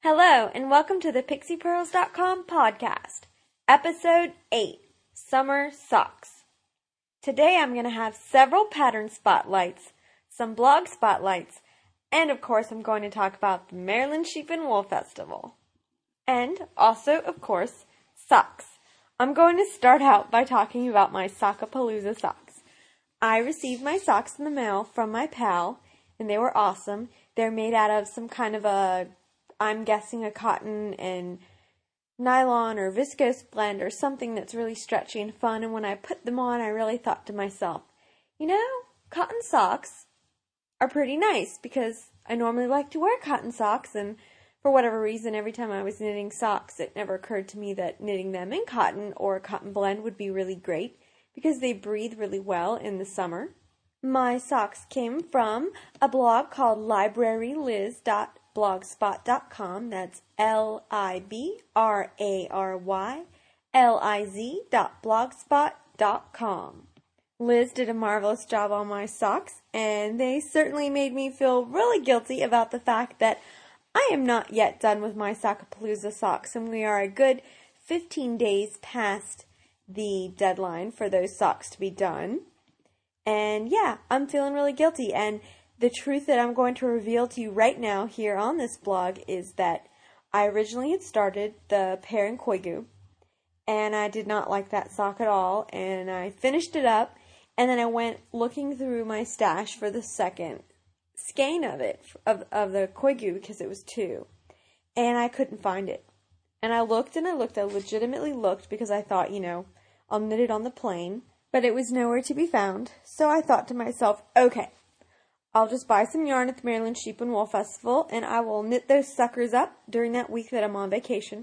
Hello, and welcome to the PixiePearls.com podcast, Episode 8, Summer Socks. Today I'm going to have several pattern spotlights, some blog spotlights, and of course I'm going to talk about the Maryland Sheep and Wool Festival. And also, of course, socks. I'm going to start out by talking about my Sockapalooza socks. I received my socks in the mail from my pal, and they were awesome. They're made out of some kind of I'm guessing a cotton and nylon or viscose blend or something that's really stretchy and fun. And when I put them on, I really thought to myself, cotton socks are pretty nice because I normally like to wear cotton socks. And for whatever reason, every time I was knitting socks, it never occurred to me that knitting them in cotton or a cotton blend would be really great because they breathe really well in the summer. My socks came from a blog called libraryliz.blogspot.com. That's libraryliz.blogspot.com. Liz did a marvelous job on my socks, and they certainly made me feel really guilty about the fact that I am not yet done with my Sockapalooza socks, and we are a good 15 days past the deadline for those socks to be done. And yeah, I'm feeling really guilty. And the truth that I'm going to reveal to you right now here on this blog is that I originally had started the pear and koigu, and I did not like that sock at all. And I finished it up, and then I went looking through my stash for the second skein of it, of the koigu, because it was two. And I couldn't find it. And I looked and I looked. I legitimately looked because I thought, I'll knit it on the plain. But it was nowhere to be found, so I thought to myself, okay, I'll just buy some yarn at the Maryland Sheep and Wool Festival, and I will knit those suckers up during that week that I'm on vacation.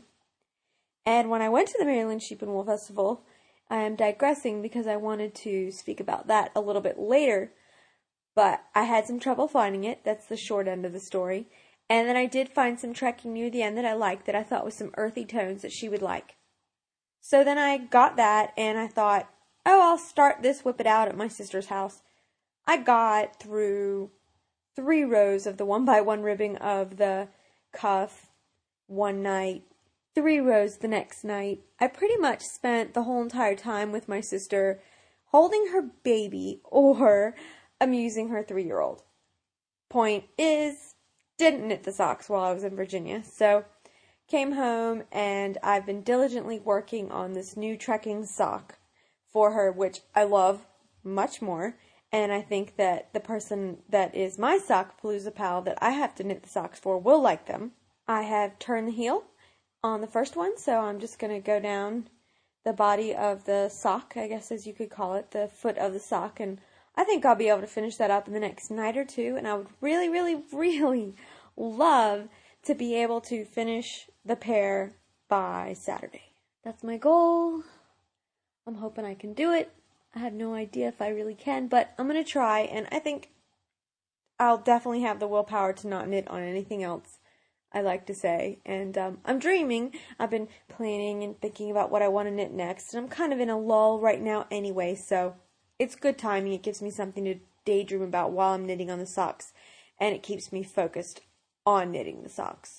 And when I went to the Maryland Sheep and Wool Festival, I am digressing because I wanted to speak about that a little bit later, but I had some trouble finding it. That's the short end of the story. And then I did find some trekking near the end that I liked, that I thought was some earthy tones that she would like. So then I got that, and I thought, I'll start this, whip it out at my sister's house. I got through 3 rows of the 1x1 ribbing of the cuff one night, 3 rows the next night. I pretty much spent the whole entire time with my sister holding her baby or amusing her 3-year-old. Point is, didn't knit the socks while I was in Virginia, so came home and I've been diligently working on this new trekking sock for her, which I love much more, and I think that the person that is my Sockapalooza pal that I have to knit the socks for will like them. I have turned the heel on the first one, so I'm just going to go down the body of the sock, I guess as you could call it, the foot of the sock, and I think I'll be able to finish that up in the next night or two, and I would really, really, really love to be able to finish the pear by Saturday. That's my goal. I'm hoping I can do it. I have no idea if I really can, but I'm going to try, and I think I'll definitely have the willpower to not knit on anything else, I like to say. And I'm dreaming. I've been planning and thinking about what I want to knit next, and I'm kind of in a lull right now anyway, so it's good timing. It gives me something to daydream about while I'm knitting on the socks, and it keeps me focused on knitting the socks.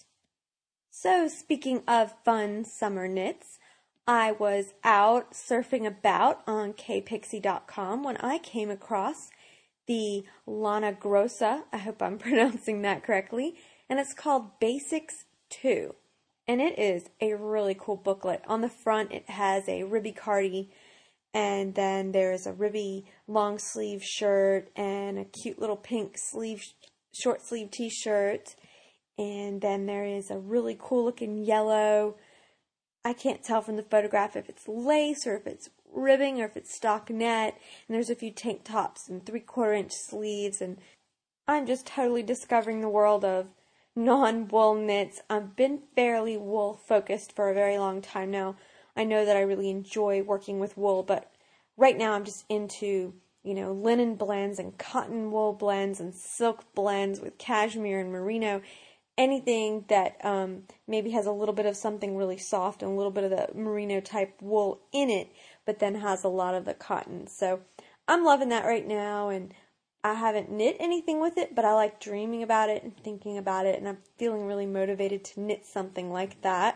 So, speaking of fun summer knits, I was out surfing about on kpixie.com when I came across the Lana Grossa, I hope I'm pronouncing that correctly, and it's called Basics 2. And it is a really cool booklet. On the front it has a ribby cardi, and then there's a ribby long sleeve shirt and a cute little pink short sleeve t-shirt, and then there is a really cool looking yellow, I can't tell from the photograph if it's lace or if it's ribbing or if it's stockinette. And there's a few tank tops and 3/4 inch sleeves. And I'm just totally discovering the world of non-wool knits. I've been fairly wool focused for a very long time now. I know that I really enjoy working with wool, but right now I'm just into, linen blends and cotton wool blends and silk blends with cashmere and merino. Anything that maybe has a little bit of something really soft and a little bit of the merino type wool in it, but then has a lot of the cotton. So I'm loving that right now, and I haven't knit anything with it, but I like dreaming about it and thinking about it, and I'm feeling really motivated to knit something like that.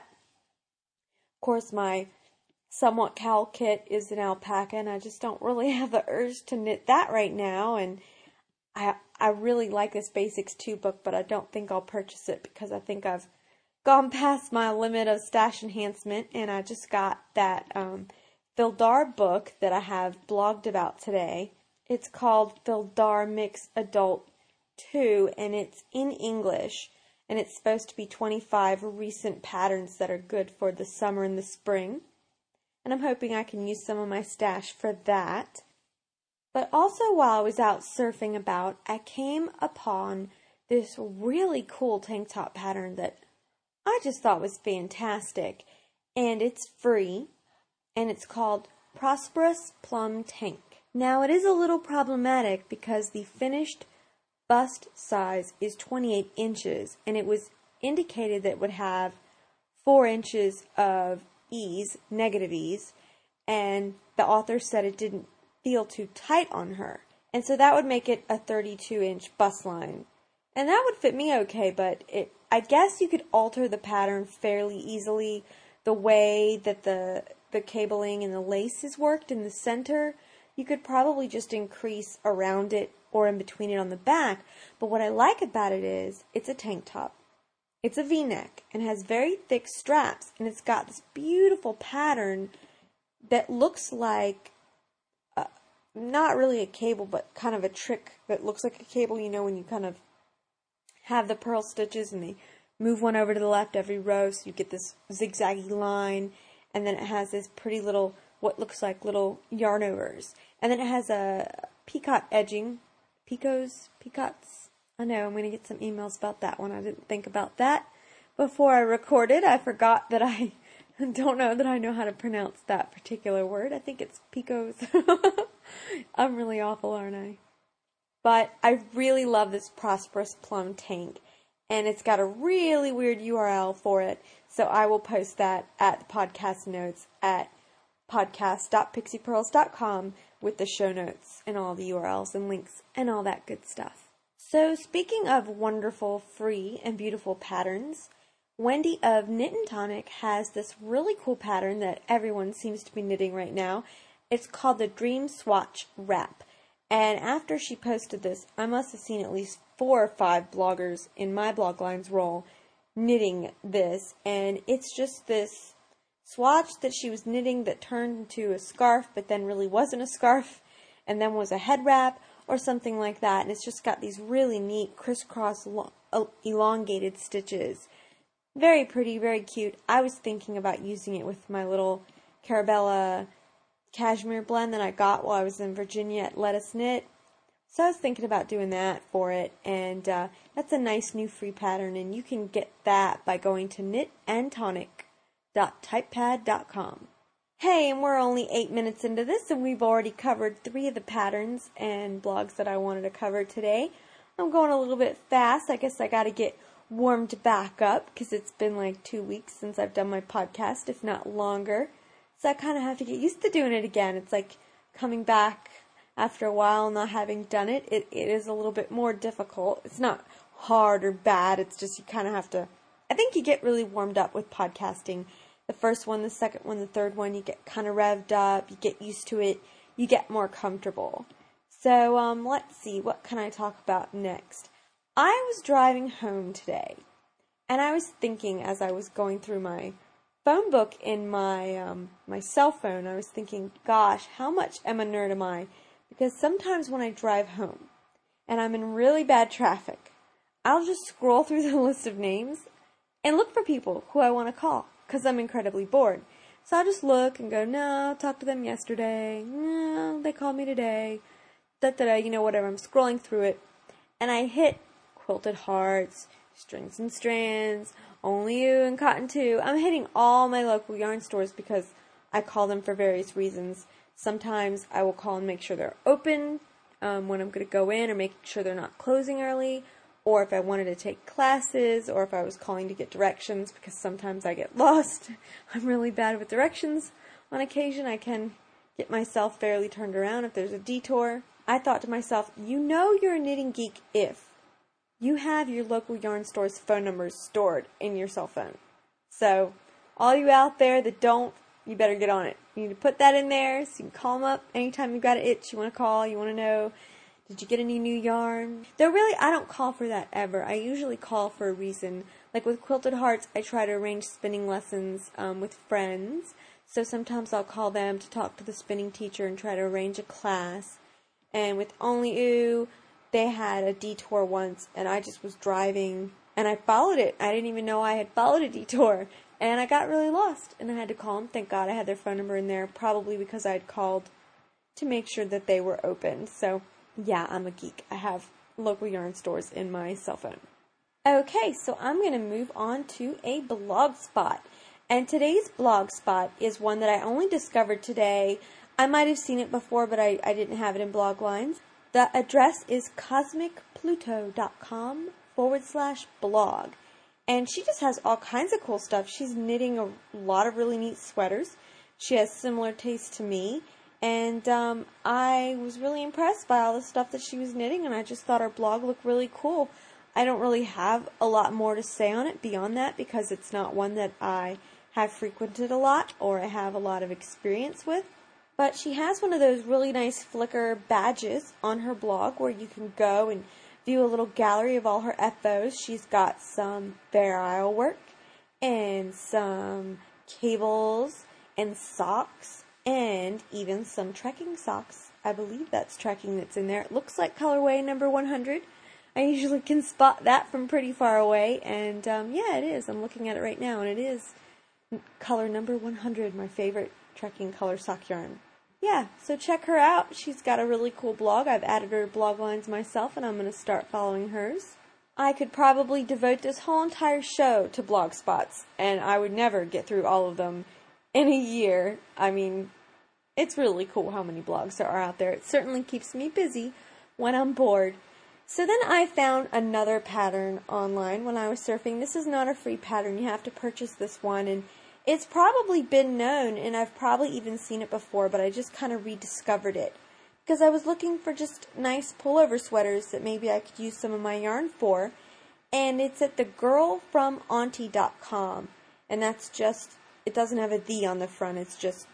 Of course, my somewhat cowl kit is an alpaca, and I just don't really have the urge to knit that right now, and I really like this Basics 2 book, but I don't think I'll purchase it because I think I've gone past my limit of stash enhancement, and I just got that Fildar book that I have blogged about today. It's called Fildar Mix Adult 2, and it's in English, and it's supposed to be 25 recent patterns that are good for the summer and the spring. And I'm hoping I can use some of my stash for that. But also while I was out surfing about, I came upon this really cool tank top pattern that I just thought was fantastic. And it's free, and it's called Prosperous Plum Tank. Now it is a little problematic because the finished bust size is 28 inches, and it was indicated that it would have 4 inches of ease, negative ease, and the author said it didn't feel too tight on her. And so that would make it a 32-inch bust line. And that would fit me okay, but I guess you could alter the pattern fairly easily the way that the cabling and the lace is worked in the center. You could probably just increase around it or in between it on the back. But what I like about it is it's a tank top. It's a V-neck and has very thick straps, and it's got this beautiful pattern that looks like not really a cable, but kind of a trick that looks like a cable, you know, when you kind of have the purl stitches and they move one over to the left every row, so you get this zigzaggy line, and then it has this pretty little, what looks like little yarn overs, and then it has a picot edging, picots. I know, I'm going to get some emails about that one. I didn't think about that before I recorded. I forgot that I don't know that I know how to pronounce that particular word. I think it's picos. I'm really awful, aren't I? But I really love this Prosperous Plum Tank, and it's got a really weird URL for it, so I will post that at the podcast notes at podcast.pixiepearls.com with the show notes and all the URLs and links and all that good stuff. So speaking of wonderful, free, and beautiful patterns, Wendy of Knit and Tonic has this really cool pattern that everyone seems to be knitting right now. It's called the Dream Swatch Wrap. And after she posted this, I must have seen at least 4 or 5 bloggers in my Bloglines role knitting this. And it's just this swatch that she was knitting that turned into a scarf, but then really wasn't a scarf, and then was a head wrap or something like that. And it's just got these really neat crisscross elongated stitches. Very pretty, very cute. I was thinking about using it with my little Carabella cashmere blend that I got while I was in Virginia at Let Us Knit. So I was thinking about doing that for it, and that's a nice new free pattern, and you can get that by going to knitandtonic.typepad.com. Hey, and we're only 8 minutes into this, and we've already covered 3 of the patterns and blogs that I wanted to cover today. I'm going a little bit fast. I guess I got to get warmed back up because it's been like 2 weeks since I've done my podcast, if not longer. So I kind of have to get used to doing it again. It's like coming back after a while and not having done it. It is a little bit more difficult. It's not hard or bad. It's just you kind of have to, I think you get really warmed up with podcasting. The first one, the second one, the third one, you get kind of revved up. You get used to it. You get more comfortable. So let's see. What can I talk about next? I was driving home today, and I was thinking as I was going through my phone book in my my cell phone, I was thinking, gosh, how much am a nerd am I? Because sometimes when I drive home and I'm in really bad traffic, I'll just scroll through the list of names and look for people who I want to call because I'm incredibly bored. So I'll just look and go, no, talked to them yesterday. No, they called me today. You know, whatever. I'm scrolling through it, and I hit Quilted Hearts, Strings and Strands, Only You, and Cotton Too. I'm hitting all my local yarn stores because I call them for various reasons. Sometimes I will call and make sure they're open when I'm going to go in, or make sure they're not closing early, or if I wanted to take classes, or if I was calling to get directions, because sometimes I get lost. I'm really bad with directions. On occasion, I can get myself fairly turned around if there's a detour. I thought to myself, you know you're a knitting geek if you have your local yarn store's phone numbers stored in your cell phone. So, all you out there that don't, you better get on it. You need to put that in there so you can call them up anytime you've got an itch, you want to call, you want to know, did you get any new yarn? Though really, I don't call for that ever. I usually call for a reason. Like with Quilted Hearts, I try to arrange spinning lessons with friends. So sometimes I'll call them to talk to the spinning teacher and try to arrange a class. And with Only Ooh, they had a detour once, and I just was driving, and I followed it. I didn't even know I had followed a detour, and I got really lost, and I had to call them. Thank God I had their phone number in there, probably because I had called to make sure that they were open. So, yeah, I'm a geek. I have local yarn stores in my cell phone. Okay, so I'm going to move on to a blog spot. And today's blog spot is one that I only discovered today. I might have seen it before, but I didn't have it in blog lines. The address is cosmicpluto.com/blog. And she just has all kinds of cool stuff. She's knitting a lot of really neat sweaters. She has similar taste to me. And I was really impressed by all the stuff that she was knitting, and I just thought her blog looked really cool. I don't really have a lot more to say on it beyond that because it's not one that I have frequented a lot or I have a lot of experience with. But she has one of those really nice Flickr badges on her blog where you can go and view a little gallery of all her FOs. She's got some Fair Isle work and some cables and socks and even some trekking socks. I believe that's trekking that's in there. It looks like colorway number 100. I usually can spot that from pretty far away, and yeah, it is. I'm looking at it right now, and it is color number 100, my favorite trekking color sock yarn. Yeah, so check her out. She's got a really cool blog. I've added her blog lines myself, and I'm going to start following hers. I could probably devote this whole entire show to blog spots, and I would never get through all of them in a year. I mean, it's really cool how many blogs there are out there. It certainly keeps me busy when I'm bored. So then I found another pattern online when I was surfing. This is not a free pattern. You have to purchase this one, and it's probably been known, and I've probably even seen it before, but I just kind of rediscovered it. Because I was looking for just nice pullover sweaters that maybe I could use some of my yarn for, and it's at thegirlfromauntie.com, and that's just, it doesn't have a "the" on the front, it's just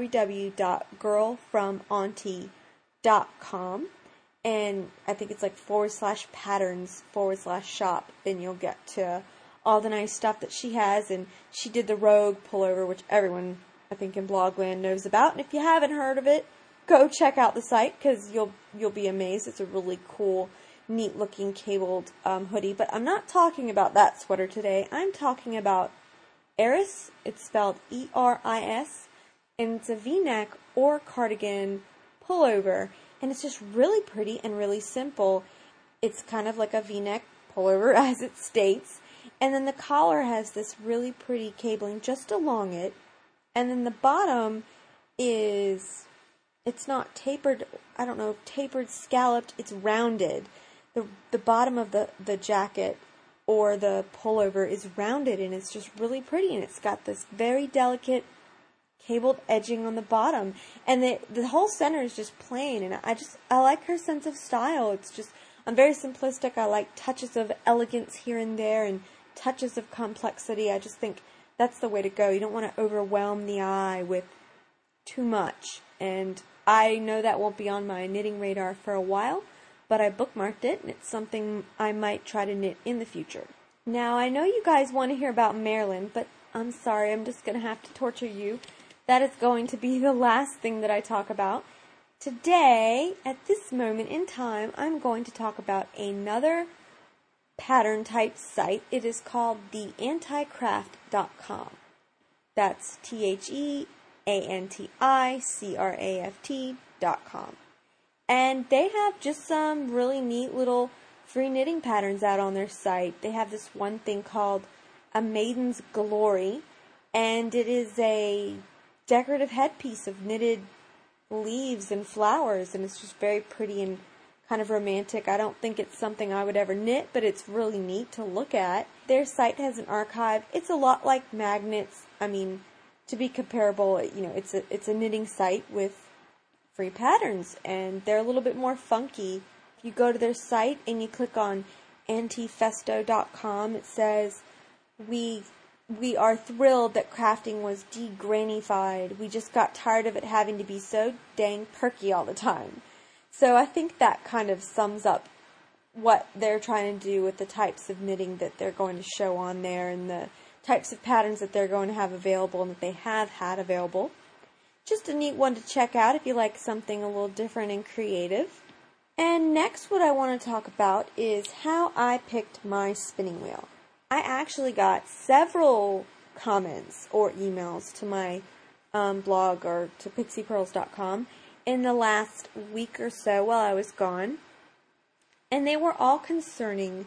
www.girlfromauntie.com. And I think it's like /patterns/shop, and you'll get to all the nice stuff that she has. And she did the Rogue pullover, which everyone, I think, in Blogland knows about. And if you haven't heard of it, go check out the site, because you'll be amazed. It's a really cool, neat-looking cabled hoodie. But I'm not talking about that sweater today. I'm talking about Eris. It's spelled E-R-I-S, and it's a V-neck or cardigan pullover. And it's just really pretty and really simple. It's kind of like a V-neck pullover, as it states. And then the collar has this really pretty cabling just along it. And then the bottom is, it's not tapered, I don't know, tapered, scalloped, it's rounded. The bottom of the jacket or the pullover is rounded, and it's just really pretty. And it's got this very delicate cabled edging on the bottom, and the whole center is just plain, and I like her sense of style. It's just, I'm very simplistic. I like touches of elegance here and there and touches of complexity. I just think that's the way to go. You don't want to overwhelm the eye with too much, and I know that won't be on my knitting radar for a while, but I bookmarked it, and it's something I might try to knit in the future. Now, I know you guys want to hear about Marilyn, but I'm sorry, I'm just going to have to torture you. That is going to be the last thing that I talk about. Today, at this moment in time, I'm going to talk about another pattern type site. It is called theanticraft.com. That's theanticraft.com. And they have just some really neat little free knitting patterns out on their site. They have this one thing called A Maiden's Glory, and it is a decorative headpiece of knitted leaves and flowers, and it's just very pretty and kind of romantic. I don't think it's something I would ever knit, but it's really neat to look at. Their site has an archive. It's a lot like Magnets. I mean, to be comparable, you know, it's a knitting site with free patterns, and they're a little bit more funky. If you go to their site and you click on antifesto.com, it says, we are thrilled that crafting was de-grainified. We just got tired of it having to be so dang perky all the time. So I think that kind of sums up what they're trying to do with the types of knitting that they're going to show on there and the types of patterns that they're going to have available and that they have had available. Just a neat one to check out if you like something a little different and creative. And next, what I want to talk about is how I picked my spinning wheel. I actually got several comments or emails to my blog or to pixiepearls.com in the last week or so while I was gone. And they were all concerning.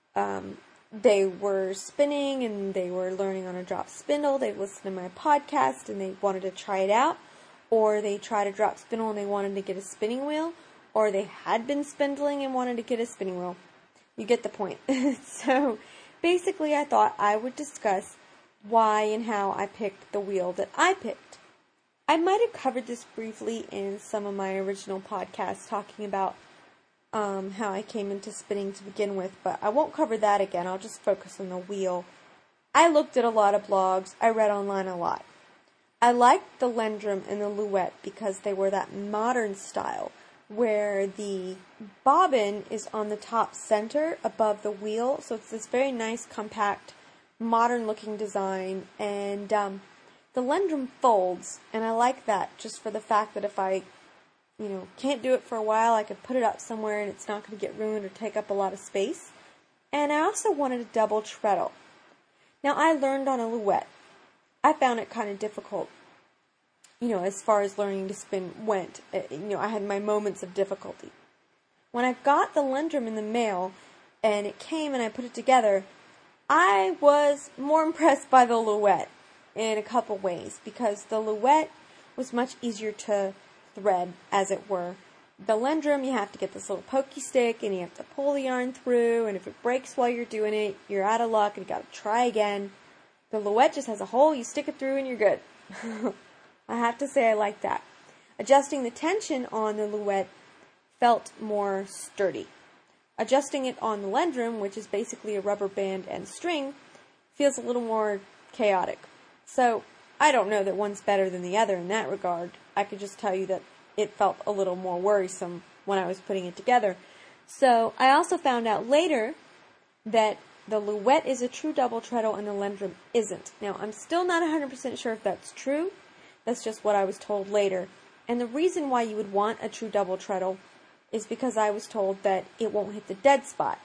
They were spinning and they were learning on a drop spindle. They listened to my podcast and they wanted to try it out. Or they tried a drop spindle and they wanted to get a spinning wheel. Or they had been spindling and wanted to get a spinning wheel. You get the point. So basically I thought I would discuss why and how I picked the wheel that I picked. I might have covered this briefly in some of my original podcasts talking about how I came into spinning to begin with, but I won't cover that again. I'll just focus on the wheel. I looked at a lot of blogs. I read online a lot. I liked the Lendrum and the Louette because they were that modern style where the bobbin is on the top center above the wheel. So it's this very nice, compact, modern-looking design. And the Lendrum folds, and I like that just for the fact that if I can't do it for a while, I could put it up somewhere and it's not going to get ruined or take up a lot of space. And I also wanted a double treadle. Now, I learned on a Louette. I found it kind of difficult, as far as learning to spin went. I had my moments of difficulty. When I got the Lendrum in the mail and it came and I put it together, I was more impressed by the Louette in a couple ways because the Louette was much easier to thread, as it were. The Lendrum, you have to get this little pokey stick and you have to pull the yarn through, and if it breaks while you're doing it, you're out of luck and you gotta try again. The Louette just has a hole, you stick it through and you're good. I have to say I like that. Adjusting the tension on the Louette felt more sturdy. Adjusting it on the Lendrum, which is basically a rubber band and string, feels a little more chaotic. So I don't know that one's better than the other in that regard. I could just tell you that it felt a little more worrisome when I was putting it together. So I also found out later that the Louette is a true double treadle and the Lendrum isn't. Now, I'm still not 100% sure if that's true. That's just what I was told later. And the reason why you would want a true double treadle is because I was told that it won't hit the dead spot.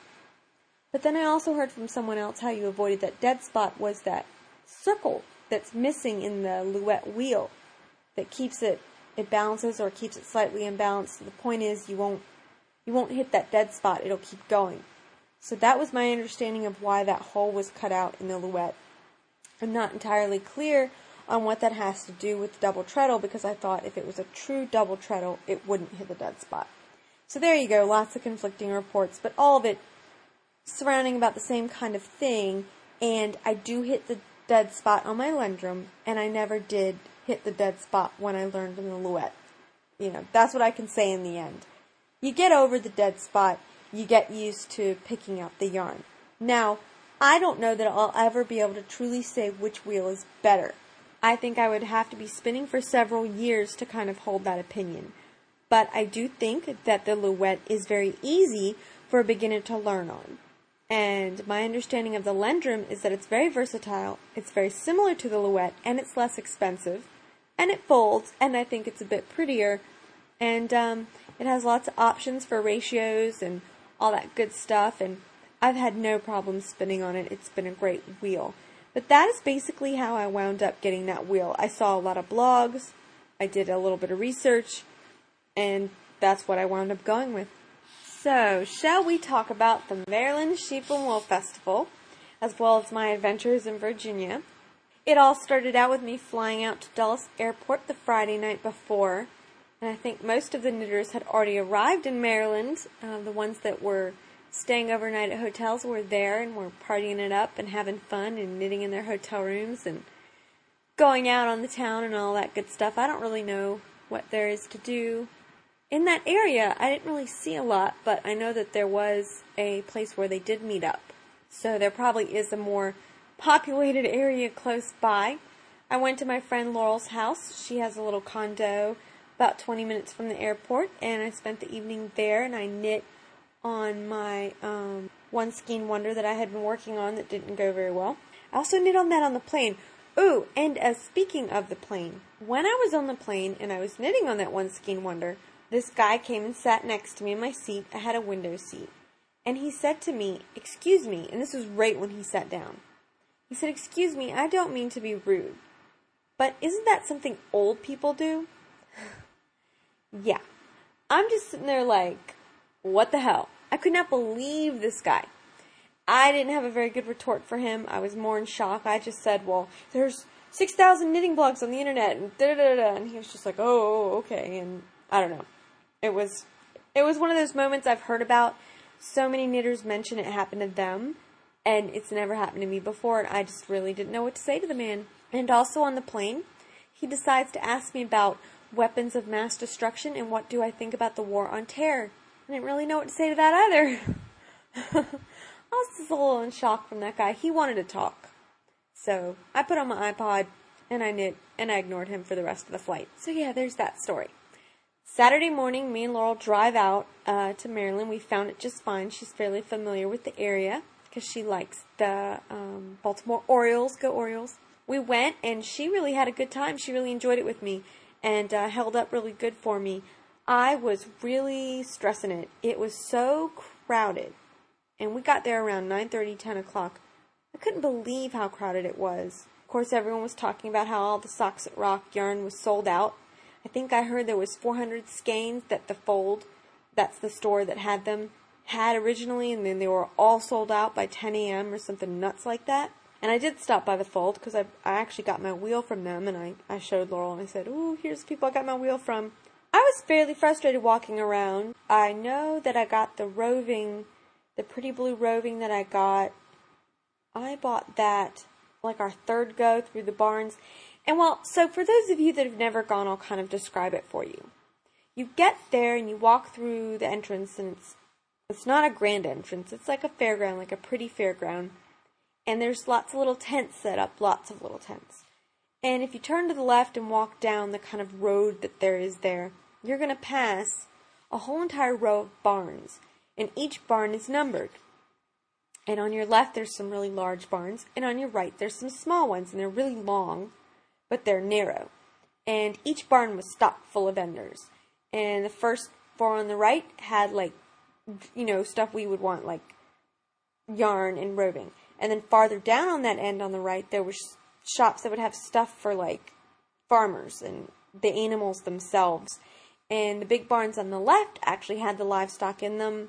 But then I also heard from someone else how you avoided that dead spot was that circle that's missing in the Louette wheel that keeps it balances or keeps it slightly imbalanced. So the point is you won't hit that dead spot. It'll keep going. So that was my understanding of why that hole was cut out in the Louette. I'm not entirely clear on what that has to do with the double treadle because I thought if it was a true double treadle, it wouldn't hit the dead spot. So there you go, lots of conflicting reports, but all of it surrounding about the same kind of thing, and I do hit the dead spot on my Lendrum, and I never did hit the dead spot when I learned in the Louette. That's what I can say in the end. You get over the dead spot, you get used to picking up the yarn. Now, I don't know that I'll ever be able to truly say which wheel is better. I think I would have to be spinning for several years to kind of hold that opinion. But I do think that the Louette is very easy for a beginner to learn on. And my understanding of the Lendrum is that it's very versatile, it's very similar to the Louette, and it's less expensive. And it folds, and I think it's a bit prettier. And it has lots of options for ratios and all that good stuff. And I've had no problem spinning on it. It's been a great wheel. But that is basically how I wound up getting that wheel. I saw a lot of blogs, I did a little bit of research, and that's what I wound up going with. So, shall we talk about the Maryland Sheep and Wool Festival, as well as my adventures in Virginia? It all started out with me flying out to Dulles Airport the Friday night before, and I think most of the knitters had already arrived in Maryland. The ones that were staying overnight at hotels were there and were partying it up and having fun and knitting in their hotel rooms and going out on the town and all that good stuff. I don't really know what there is to do in that area. I didn't really see a lot, but I know that there was a place where they did meet up. So there probably is a more populated area close by. I went to my friend Laurel's house. She has a little condo about 20 minutes from the airport, and I spent the evening there, and I knit on my one Skein Wonder that I had been working on that didn't go very well. I also knit on that on the plane. Ooh, and speaking of the plane, when I was on the plane and I was knitting on that one Skein Wonder, this guy came and sat next to me in my seat. I had a window seat. And he said to me, "Excuse me," and this was right when he sat down. He said, "Excuse me, I don't mean to be rude, but isn't that something old people do?" Yeah. I'm just sitting there like, what the hell? I could not believe this guy. I didn't have a very good retort for him. I was more in shock. I just said, well, there's 6,000 knitting blogs on the internet, and da-da-da-da, and he was just like, oh, okay, and I don't know. It was one of those moments I've heard about. So many knitters mention it happened to them, and it's never happened to me before, and I just really didn't know what to say to the man. And also on the plane, he decides to ask me about weapons of mass destruction and what do I think about the war on terror. I didn't really know what to say to that either. I was just a little in shock from that guy. He wanted to talk. So I put on my iPod and I knit and I ignored him for the rest of the flight. So yeah, there's that story. Saturday morning, me and Laurel drive out to Maryland. We found it just fine. She's fairly familiar with the area because she likes the Baltimore Orioles. Go Orioles. We went and she really had a good time. She really enjoyed it with me and held up really good for me. I was really stressing it. It was so crowded. And we got there around 9:30, 10 o'clock. I couldn't believe how crowded it was. Of course, everyone was talking about how all the Socks That Rock yarn was sold out. I think I heard there was 400 skeins that the Fold, that's the store that had them, had originally, and then they were all sold out by 10 a.m. or something nuts like that. And I did stop by the Fold because I actually got my wheel from them, and I showed Laurel and I said, ooh, here's the people I got my wheel from. I was fairly frustrated walking around. I know that I got the roving, the pretty blue roving that I got. I bought that like our third go through the barns. And well, so for those of you that have never gone, I'll kind of describe it for you. You get there and you walk through the entrance, and it's not a grand entrance. It's like a fairground, like a pretty fairground. And there's lots of little tents set up, lots of little tents. And if you turn to the left and walk down the kind of road that there is there, you're going to pass a whole entire row of barns. And each barn is numbered. And on your left, there's some really large barns. And on your right, there's some small ones. And they're really long, but they're narrow. And each barn was stocked full of vendors. And the first four on the right had, like, you know, stuff we would want, like yarn and roving. And then farther down on that end on the right, there were shops that would have stuff for, like, farmers and the animals themselves. And the big barns on the left actually had the livestock in them,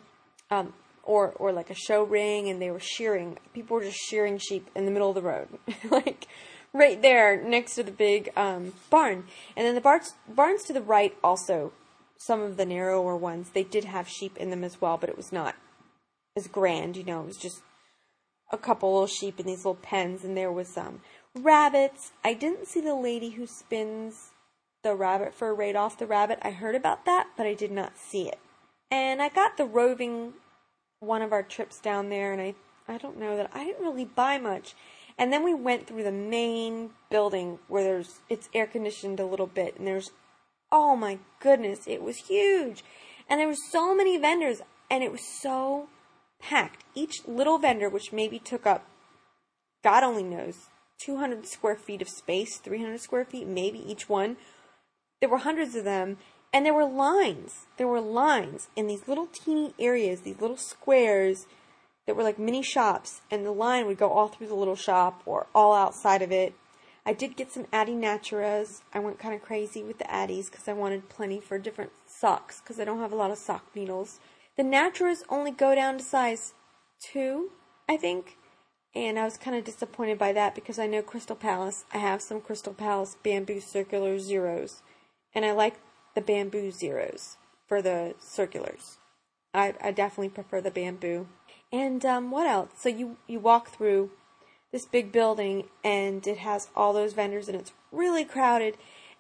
or like a show ring, and they were shearing. People were just shearing sheep in the middle of the road, like right there next to the big barn. And then the barns to the right also, some of the narrower ones, they did have sheep in them as well, but it was not as grand, you know. It was just a couple little sheep in these little pens, and there was rabbits. I didn't see the lady who spins the rabbit fur right off the rabbit. I heard about that, but I did not see it. And I got the roving one of our trips down there, and I don't know that I didn't really buy much. And then we went through the main building where it's air conditioned a little bit, and oh my goodness, it was huge. And there were so many vendors, and it was so packed. Each little vendor, which maybe took up, God only knows, 200 square feet of space, 300 square feet, maybe each one. There were hundreds of them, and there were lines. There were lines in these little teeny areas, these little squares that were like mini shops, and the line would go all through the little shop or all outside of it. I did get some Addi Naturas. I went kind of crazy with the Addis because I wanted plenty for different socks because I don't have a lot of sock needles. The Naturas only go down to size 2, I think. And I was kind of disappointed by that because I know Crystal Palace. I have some Crystal Palace bamboo circular zeros. And I like the bamboo zeros for the circulars. I definitely prefer the bamboo. And what else? So you walk through this big building, and it has all those vendors, and it's really crowded.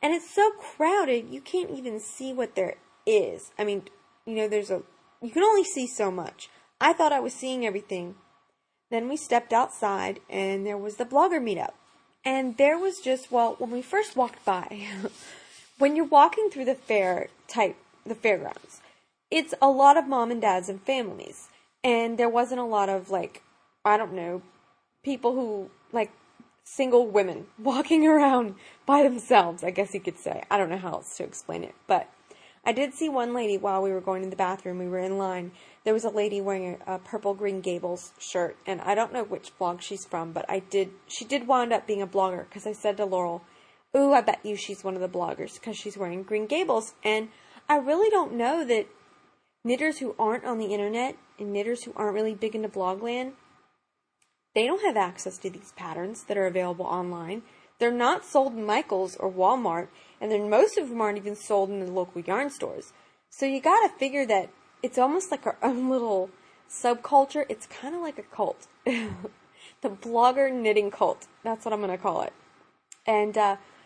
And it's so crowded, you can't even see what there is. I mean, you know, you can only see so much. I thought I was seeing everything. Then we stepped outside, and there was the blogger meetup. And there was just, well, when we first walked by, when you're walking through the fairgrounds, it's a lot of mom and dads and families. And there wasn't a lot of, like, I don't know, people who, like, single women walking around by themselves, I guess you could say. I don't know how else to explain it. But I did see one lady while we were going to the bathroom. We were in line. There was a lady wearing a purple Green Gables shirt. And I don't know which blog she's from, but she did wind up being a blogger. Because I said to Laurel, ooh, I bet you she's one of the bloggers. Because she's wearing Green Gables. And I really don't know that knitters who aren't on the internet and knitters who aren't really big into blogland, they don't have access to these patterns that are available online. They're not sold in Michael's or Walmart, and then most of them aren't even sold in the local yarn stores. So you gotta figure that it's almost like our own little subculture. It's kind of like a cult. The blogger knitting cult. That's what I'm gonna call it. And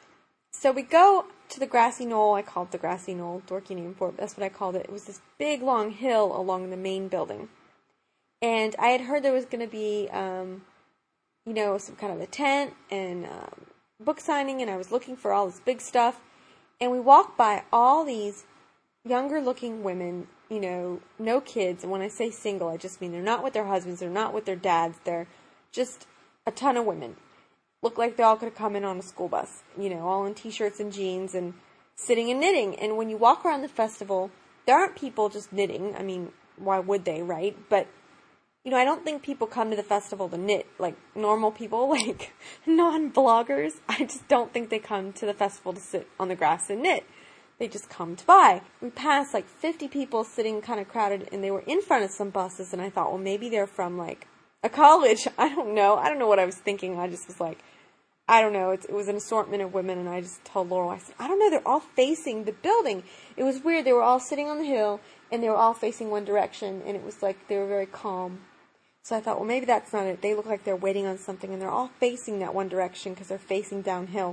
so we go to the grassy knoll. I called it the grassy knoll, dorky name for it, but that's what I called it. It was this big long hill along the main building. And I had heard there was going to be, you know, some kind of a tent and book signing, and I was looking for all this big stuff. And we walked by all these younger-looking women, you know, no kids. And when I say single, I just mean they're not with their husbands, they're not with their dads, they're just a ton of women. Look like they all could have come in on a school bus, you know, all in t-shirts and jeans and sitting and knitting. And when you walk around the festival, there aren't people just knitting. I mean, why would they, right? But you know, I don't think people come to the festival to knit, like normal people, like non-bloggers. I just don't think they come to the festival to sit on the grass and knit. They just come to buy. We passed like 50 people sitting kind of crowded, and they were in front of some buses, and I thought, well, maybe they're from like a college. I don't know. I don't know what I was thinking. I just was like, I don't know. It was an assortment of women, and I just told Laurel, I said, I don't know. They're all facing the building. It was weird. They were all sitting on the hill, and they were all facing one direction, and it was like they were very calm. So I thought, well, maybe that's not it. They look like they're waiting on something, and they're all facing that one direction because they're facing downhill.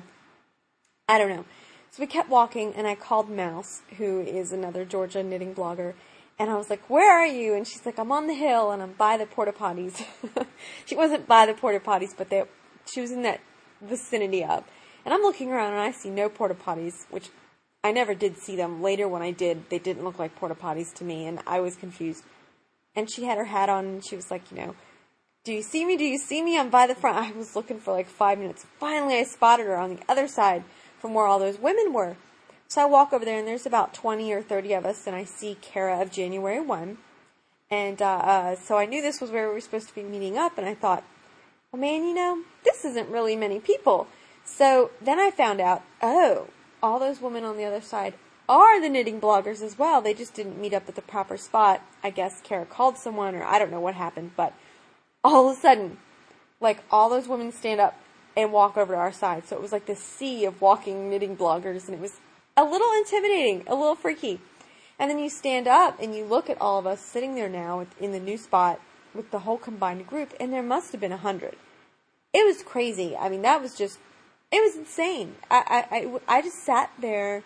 I don't know. So we kept walking, and I called Mouse, who is another Georgia knitting blogger, and I was like, where are you? And she's like, I'm on the hill, and I'm by the porta potties. She wasn't by the porta potties, but she was in that vicinity of. And I'm looking around, and I see no porta potties, which I never did see them. Later when I did, they didn't look like porta potties to me, and I was confused. And she had her hat on, and she was like, you know, do you see me? Do you see me? I'm by the front. I was looking for like 5 minutes. Finally, I spotted her on the other side from where all those women were. So I walk over there, and there's about 20 or 30 of us, and I see Kara of January 1. And so I knew this was where we were supposed to be meeting up, and I thought, well, man, you know, this isn't really many people. So then I found out, oh, all those women on the other side are the knitting bloggers as well. They just didn't meet up at the proper spot. I guess Kara called someone, or I don't know what happened, but all of a sudden, like, all those women stand up and walk over to our side. So it was like this sea of walking knitting bloggers, and it was a little intimidating, a little freaky. And then you stand up and you look at all of us sitting there now in the new spot with the whole combined group, and there must have been 100. It was crazy. I mean, that was just, it was insane. I just sat there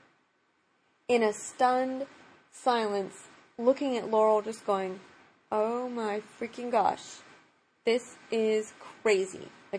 in a stunned silence, looking at Laurel, just going, oh my freaking gosh, this is crazy. Like,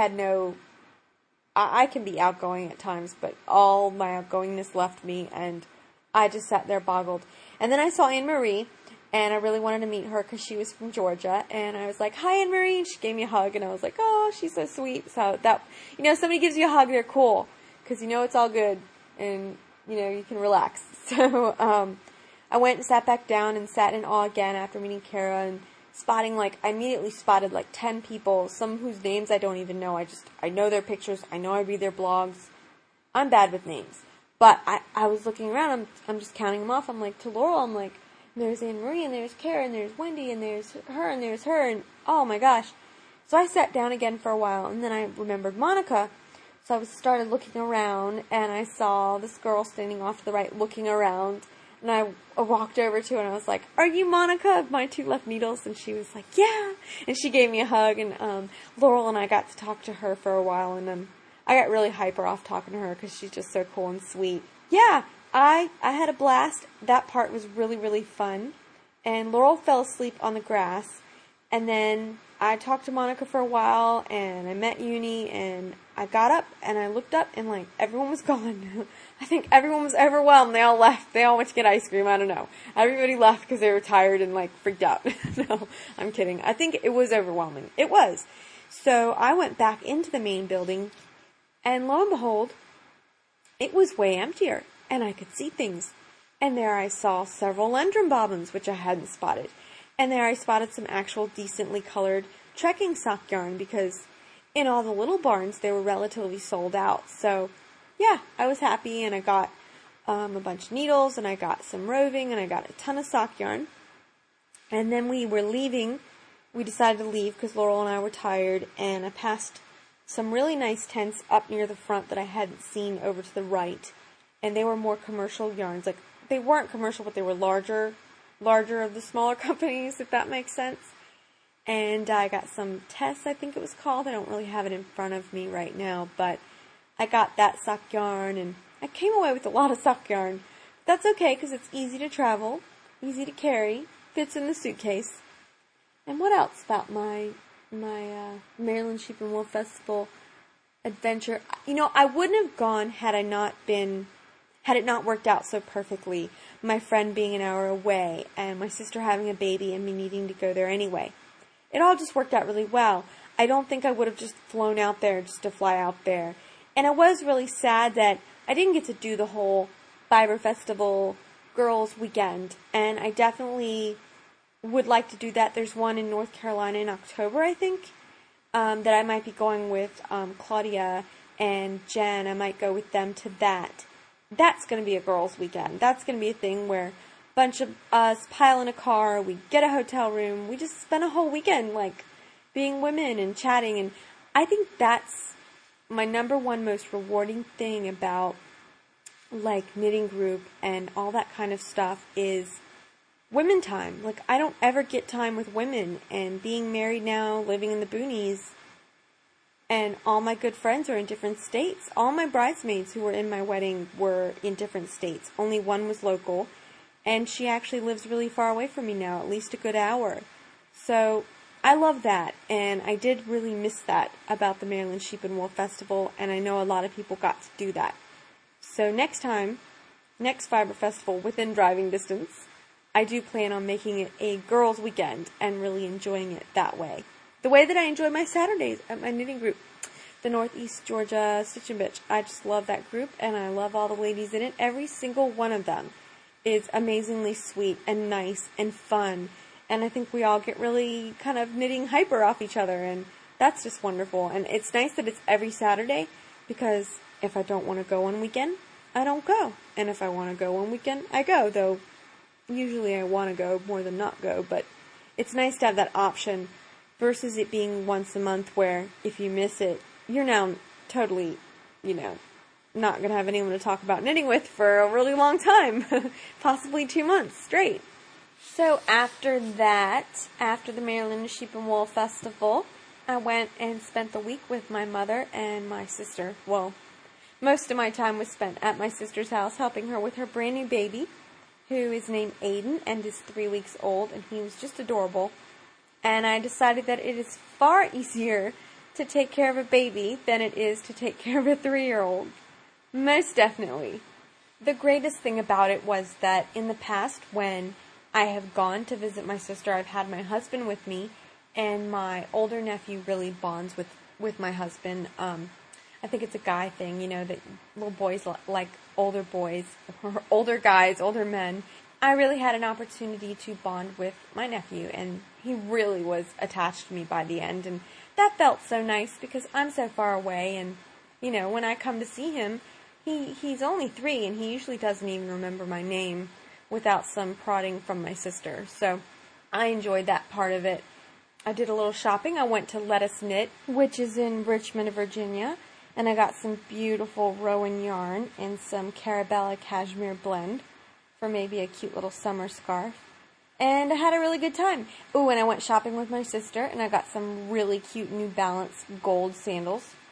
I can be outgoing at times, but all my outgoingness left me, and I just sat there boggled. And then I saw Anne-Marie, and I really wanted to meet her because she was from Georgia, and I was like, hi, Anne-Marie, and she gave me a hug, and I was like, oh, she's so sweet. So that, you know, somebody gives you a hug, they're cool, because you know it's all good, and you know, you can relax. So, I went and sat back down and sat in awe again after meeting Kara and I immediately spotted like 10 people, some whose names I don't even know. I know their pictures. I know I read their blogs. I'm bad with names. But I was looking around, I'm just counting them off. I'm like, to Laurel, I'm like, there's Anne-Marie, and there's Kara, and there's Wendy, and there's her, and oh my gosh. So I sat down again for a while, and then I remembered Monica. So I started looking around, and I saw this girl standing off to the right looking around, and I walked over to her, and I was like, are you Monica of My Two Left Needles? And she was like, yeah, and she gave me a hug, and Laurel and I got to talk to her for a while, and I got really hyper off talking to her because she's just so cool and sweet. Yeah, I had a blast. That part was really, really fun. And Laurel fell asleep on the grass. And then I talked to Monica for a while, and I met Uni, and I got up, and I looked up, and, like, everyone was gone. I think everyone was overwhelmed. They all left. They all went to get ice cream. I don't know. Everybody left because they were tired and, like, freaked out. No, I'm kidding. I think it was overwhelming. It was. So I went back into the main building, and lo and behold, it was way emptier, and I could see things. And there I saw several Lendrum bobbins, which I hadn't spotted. And there I spotted some actual decently colored trekking sock yarn because in all the little barns they were relatively sold out. So yeah, I was happy, and I got a bunch of needles, and I got some roving, and I got a ton of sock yarn. And then we were leaving. We decided to leave because Laurel and I were tired, and I passed some really nice tents up near the front that I hadn't seen over to the right. And they were more commercial yarns. Like, they weren't commercial, but they were larger of the smaller companies, if that makes sense. And I got some Tess, I think it was called. I don't really have it in front of me right now, but I got that sock yarn, and I came away with a lot of sock yarn. That's okay, because it's easy to travel, easy to carry, fits in the suitcase. And what else about my Maryland Sheep and Wool Festival adventure? You know, I wouldn't have gone had it not worked out so perfectly. My friend being an hour away, and my sister having a baby, and me needing to go there anyway. It all just worked out really well. I don't think I would have just flown out there just to fly out there. And I was really sad that I didn't get to do the whole Fiber Festival girls weekend. And I definitely would like to do that. There's one in North Carolina in October, I think, that I might be going with Claudia and Jen. I might go with them to that. That's going to be a girls' weekend. That's going to be a thing where a bunch of us pile in a car, we get a hotel room, we just spend a whole weekend, like, being women and chatting. And I think that's my number one most rewarding thing about, like, knitting group and all that kind of stuff is women time. Like, I don't ever get time with women, and being married now, living in the boonies, and all my good friends are in different states. All my bridesmaids who were in my wedding were in different states. Only one was local, and she actually lives really far away from me now, at least a good hour. So I love that, and I did really miss that about the Maryland Sheep and Wool Festival, and I know a lot of people got to do that. So next Fiber Festival within driving distance, I do plan on making it a girls' weekend and really enjoying it that way. The way that I enjoy my Saturdays at my knitting group, the Northeast Georgia Stitch and Bitch. I just love that group, and I love all the ladies in it. Every single one of them is amazingly sweet and nice and fun, and I think we all get really kind of knitting hyper off each other, and that's just wonderful. And it's nice that it's every Saturday, because if I don't want to go one weekend, I don't go. And if I want to go one weekend, I go, though usually I want to go more than not go, but it's nice to have that option versus it being once a month where if you miss it, you're now totally, not going to have anyone to talk about knitting with for a really long time, possibly 2 months straight. So after the Maryland Sheep and Wool Festival, I went and spent the week with my mother and my sister. Well, most of my time was spent at my sister's house helping her with her brand new baby, who is named Aiden and is 3 weeks old, and he was just adorable. And I decided that it is far easier to take care of a baby than it is to take care of a 3-year-old. Most definitely. The greatest thing about it was that in the past, when I have gone to visit my sister, I've had my husband with me, and my older nephew really bonds with my husband. I think it's a guy thing, that little boys like older boys, or older guys, older men. I really had an opportunity to bond with my nephew, and he really was attached to me by the end, and that felt so nice because I'm so far away, and, when I come to see him, he's only 3, and he usually doesn't even remember my name without some prodding from my sister, so I enjoyed that part of it. I did a little shopping. I went to Let Us Knit, which is in Richmond, Virginia, and I got some beautiful Rowan yarn and some Carabella cashmere blend for maybe a cute little summer scarf. And I had a really good time. Ooh, and I went shopping with my sister, and I got some really cute New Balance gold sandals.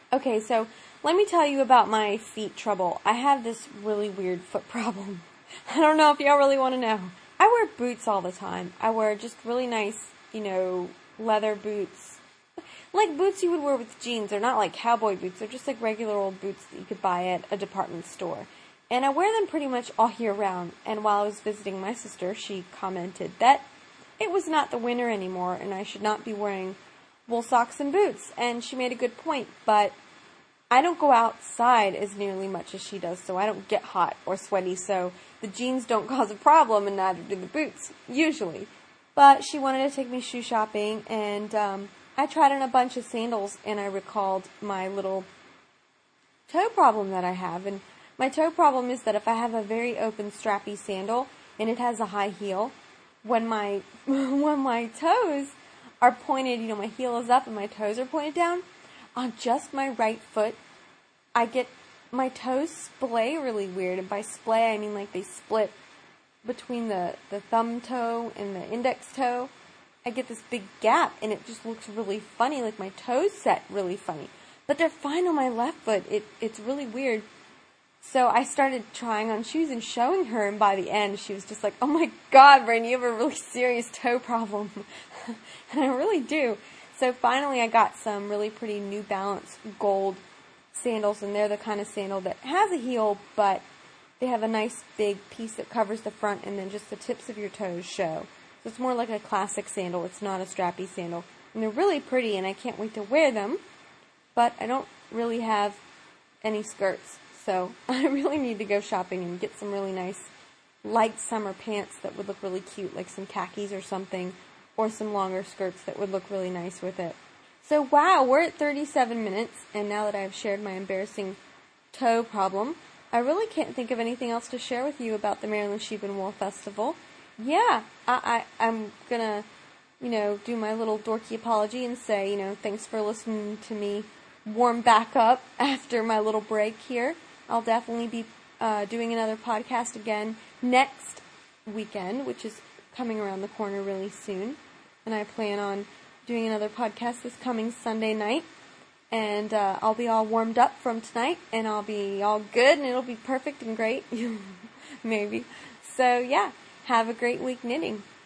Okay, so let me tell you about my feet trouble. I have this really weird foot problem. I don't know if y'all really want to know. I wear boots all the time. I wear just really nice, leather boots. Like boots you would wear with jeans. They're not like cowboy boots. They're just like regular old boots that you could buy at a department store. And I wear them pretty much all year round. And while I was visiting my sister, she commented that it was not the winter anymore and I should not be wearing wool socks and boots. And she made a good point, but I don't go outside as nearly much as she does, so I don't get hot or sweaty, so the jeans don't cause a problem and neither do the boots, usually. But she wanted to take me shoe shopping, and I tried on a bunch of sandals, and I recalled my little toe problem that I have. And my toe problem is that if I have a very open, strappy sandal, and it has a high heel, when my toes are pointed, my heel is up and my toes are pointed down, on just my right foot, I get my toes splay really weird. And by splay, I mean like they split between the thumb toe and the index toe. I get this big gap, and it just looks really funny, like my toes set really funny. But they're fine on my left foot. It's really weird. So I started trying on shoes and showing her, and by the end, she was just like, "Oh my God, Brandon, you have a really serious toe problem." And I really do. So finally I got some really pretty New Balance gold sandals, and they're the kind of sandal that has a heel, but they have a nice big piece that covers the front, and then just the tips of your toes show. So it's more like a classic sandal. It's not a strappy sandal. And they're really pretty, and I can't wait to wear them, but I don't really have any skirts. So I really need to go shopping and get some really nice light summer pants that would look really cute, like some khakis or something, or some longer skirts that would look really nice with it. So wow, we're at 37 minutes, and now that I've shared my embarrassing toe problem, I really can't think of anything else to share with you about the Maryland Sheep and Wool Festival. Yeah, I'm gonna, do my little dorky apology and say, thanks for listening to me warm back up after my little break here. I'll definitely be doing another podcast again next weekend, which is coming around the corner really soon. And I plan on doing another podcast this coming Sunday night. And I'll be all warmed up from tonight, and I'll be all good, and it'll be perfect and great. Maybe. So, yeah, have a great week knitting.